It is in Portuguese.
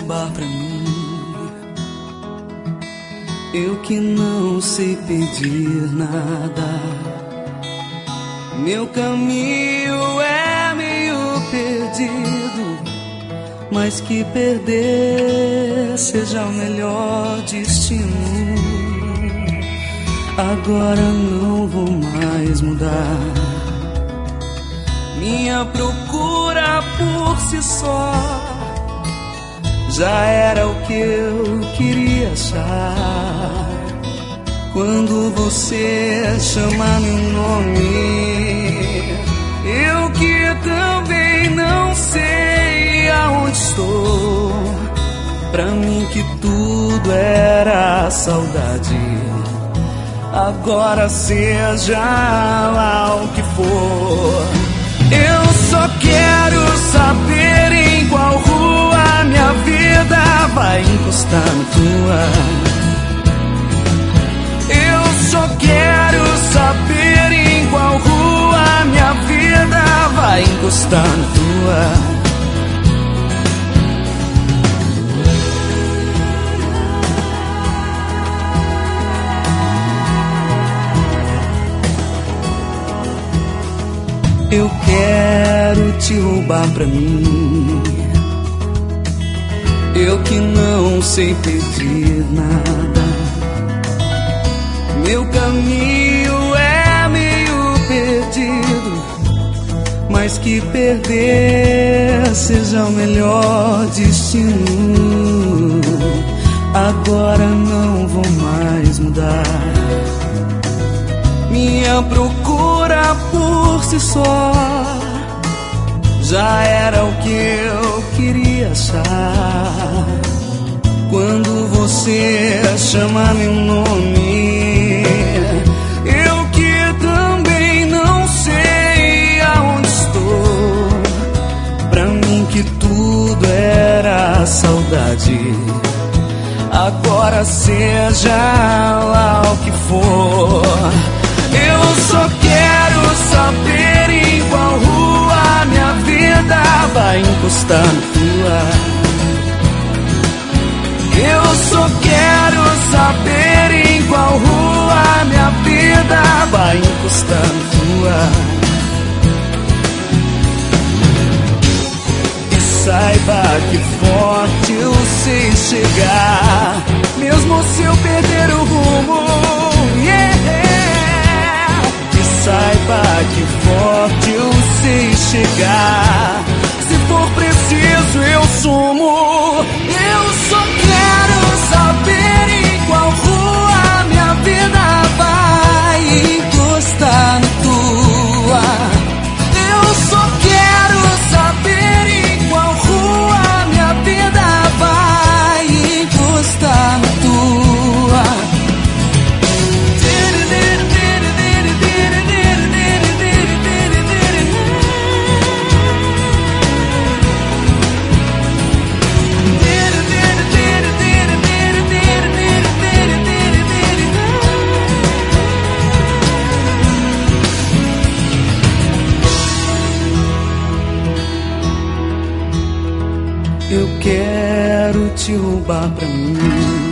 roubar pra mim. Eu que não sei pedir nada. Meu caminho é meio perdido, mas que perder seja o melhor destino. Agora não vou mais mudar. Minha procura por si só já era o que eu queria achar. Quando você chama meu nome, eu que também não sei aonde estou. Pra mim que tudo era saudade, agora seja lá o que for. Eu só quero saber em qual rua minha vida vai encostar na tua. Eu só quero saber em qual rua minha vida vai encostar na tua. Eu quero te roubar pra mim. Eu que não sei pedir nada. Meu caminho é meio perdido, mas que perder seja o melhor destino. Agora não vou mais mudar. Minha procura por si só já era o que eu queria achar. Quando você chama meu nome, eu que também não sei aonde estou. Pra mim que tudo era saudade, agora seja lá o que for. Eu só quero saber em qual rua minha vida vai encostar na tua. Eu só quero saber em qual rua minha vida vai encostar na tua. E saiba que forte eu sei chegar, mesmo se eu perder o rumo. Saiba que forte eu sei chegar, se for preciso eu sumo. Eu só quero saber em qual rua minha vida vai encostar na tua. Eu só quero saber em qual rua minha vida vai encostar na tua. Eu quero te roubar pra mim.